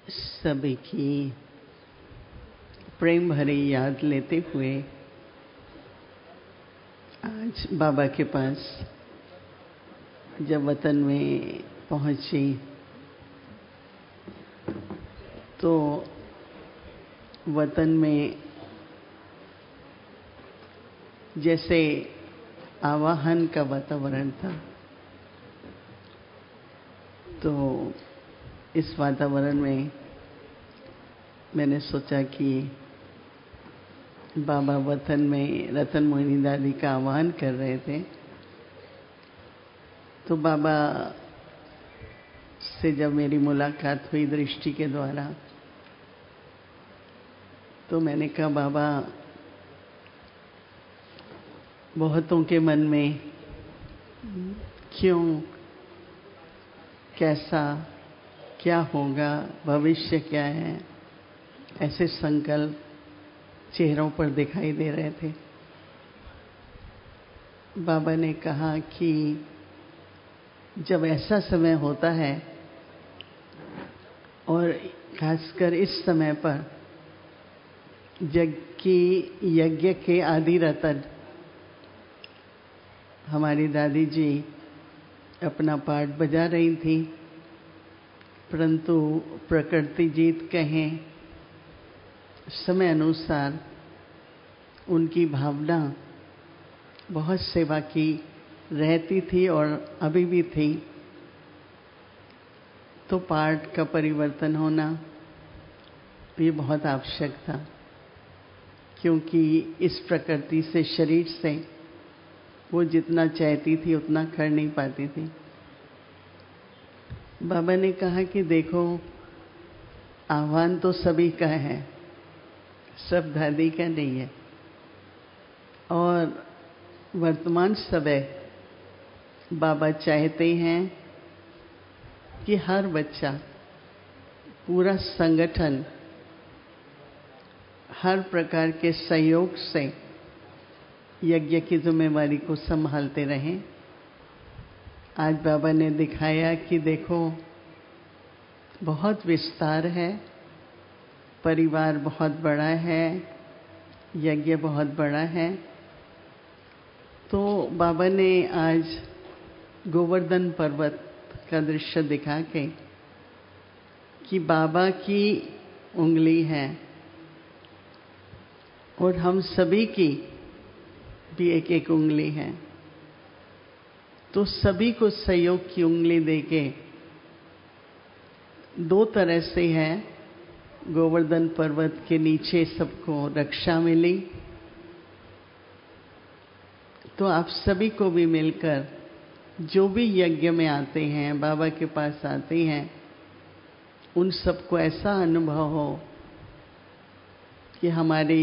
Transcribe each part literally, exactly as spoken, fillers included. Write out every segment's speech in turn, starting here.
सभी की प्रेम भरी याद लेते हुए आज बाबा के पास जब वतन में पहुंची तो वतन में जैसे आवाहन का वातावरण था, तो इस वातावरण में मैंने सोचा कि बाबा वतन में रतन मोहिनी दादी का आह्वान कर रहे थे, तो बाबा से जब मेरी मुलाकात हुई दृष्टि के द्वारा, तो मैंने कहा बाबा, बहुतों के मन में क्यों, कैसा, क्या होगा, भविष्य क्या है, ऐसे संकल्प चेहरों पर दिखाई दे रहे थे। बाबा ने कहा कि जब ऐसा समय होता है और खासकर इस समय पर जग की यज्ञ के आदि रतन हमारी दादी जी अपना पाठ बजा रही थी, परंतु प्रकृति जीत कहें, समय अनुसार उनकी भावना बहुत सेवा की रहती थी और अभी भी थी, तो पाठ का परिवर्तन होना ये बहुत आवश्यक था, क्योंकि इस प्रकृति से, शरीर से वो जितना चाहती थी उतना कर नहीं पाती थी। बाबा ने कहा कि देखो, आह्वान तो सभी का है, सब दादी का नहीं है, और वर्तमान समय बाबा चाहते हैं कि हर बच्चा, पूरा संगठन हर प्रकार के सहयोग से यज्ञ की जिम्मेवारी को संभालते रहें। आज बाबा ने दिखाया कि देखो, बहुत विस्तार है, परिवार बहुत बड़ा है, यज्ञ बहुत बड़ा है। तो बाबा ने आज गोवर्धन पर्वत का दृश्य दिखा के कि बाबा की उंगली है और हम सभी की भी एक एक उंगली है, तो सभी को सहयोग की उंगली देके दो तरह से है। गोवर्धन पर्वत के नीचे सबको रक्षा मिली, तो आप सभी को भी मिलकर जो भी यज्ञ में आते हैं, बाबा के पास आते हैं, उन सबको ऐसा अनुभव हो कि हमारी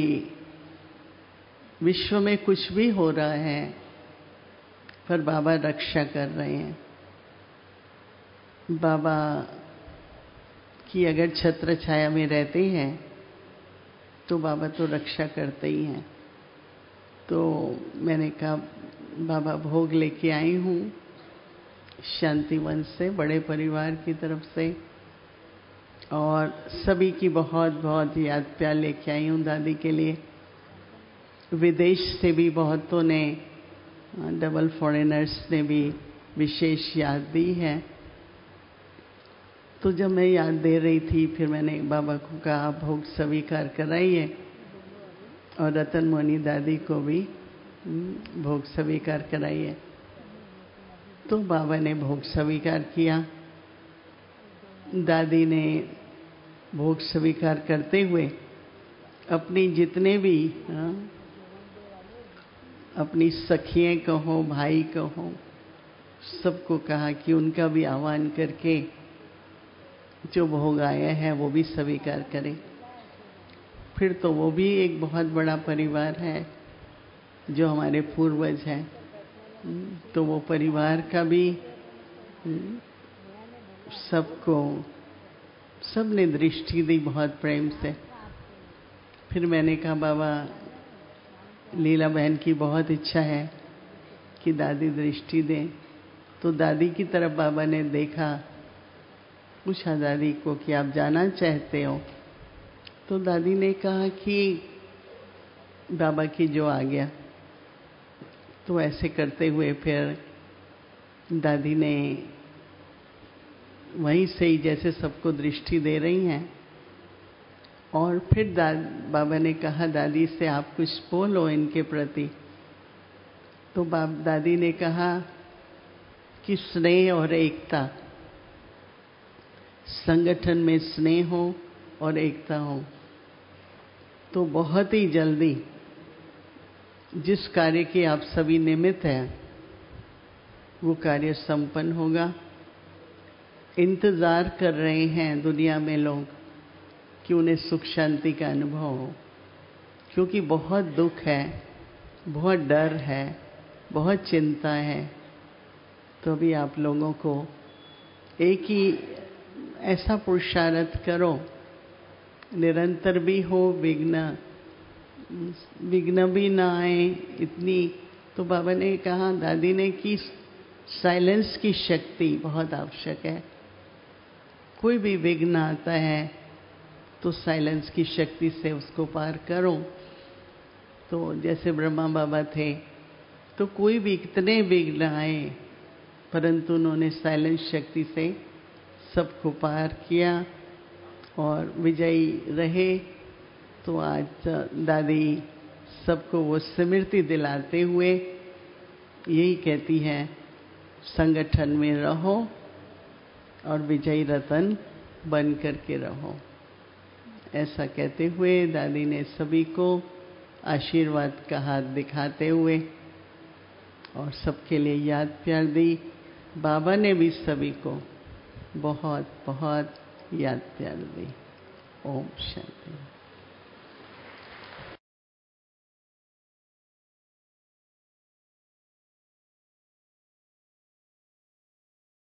विश्व में कुछ भी हो रहा है पर बाबा रक्षा कर रहे हैं। बाबा की अगर छत्र छाया में रहते हैं तो बाबा तो रक्षा करते ही हैं। तो मैंने कहा बाबा, भोग लेके आई हूँ शांतिवन से, बड़े परिवार की तरफ से, और सभी की बहुत बहुत याद प्यार लेके आई हूँ दादी के लिए। विदेश से भी बहुतों ने, डबल फॉरेनर्स ने भी विशेष याद दी है। तो जब मैं याद दे रही थी, फिर मैंने बाबा को कहा भोग स्वीकार कराइए, और रतन मोहिनी दादी को भी भोग स्वीकार कराइए। तो बाबा ने भोग स्वीकार किया। दादी ने भोग स्वीकार करते हुए अपनी जितने भी, हाँ, अपनी सखियाँ कहो, भाई कहो, सबको कहा कि उनका भी आह्वान करके जो भोग आया है वो भी स्वीकार करें। फिर तो वो भी एक बहुत बड़ा परिवार है जो हमारे पूर्वज हैं, तो वो परिवार का भी सबको, सबने दृष्टि दी बहुत प्रेम से। फिर मैंने कहा बाबा, लीला बहन की बहुत इच्छा है कि दादी दृष्टि दें। तो दादी की तरफ बाबा ने देखा पूछा दादी को कि आप जाना चाहते हो? तो दादी ने कहा कि बाबा की जो आज्ञा। तो ऐसे करते हुए फिर दादी ने वहीं से ही जैसे सबको दृष्टि दे रही हैं, और फिर बाबा ने कहा दादी से आप कुछ बोलो इनके प्रति। तो बाप दादी ने कहा कि स्नेह और एकता, संगठन में स्नेह हो और एकता हो तो बहुत ही जल्दी जिस कार्य के आप सभी निमित्त हैं वो कार्य संपन्न होगा। इंतज़ार कर रहे हैं दुनिया में लोग कि उन्हें सुख शांति का अनुभव हो, क्योंकि बहुत दुख है, बहुत डर है, बहुत चिंता है। तो अभी आप लोगों को एक ही ऐसा पुरुषार्थ करो, निरंतर भी हो, विघ्न विघ्न भी ना आए इतनी। तो बाबा ने कहा, दादी ने कि साइलेंस की शक्ति बहुत आवश्यक है। कोई भी विघ्न आता है तो साइलेंस की शक्ति से उसको पार करो। तो जैसे ब्रह्मा बाबा थे तो कोई भी कितने विघ्न आए परंतु उन्होंने साइलेंस शक्ति से सबको पार किया और विजयी रहे। तो आज दादी सबको वो स्मृति दिलाते हुए यही कहती है, संगठन में रहो और विजयी रतन बन करके रहो। ऐसा कहते हुए दादी ने सभी को आशीर्वाद का हाथ दिखाते हुए और सबके लिए याद प्यार दी। बाबा ने भी सभी को बहुत बहुत याद प्यार दी। ओम शांति।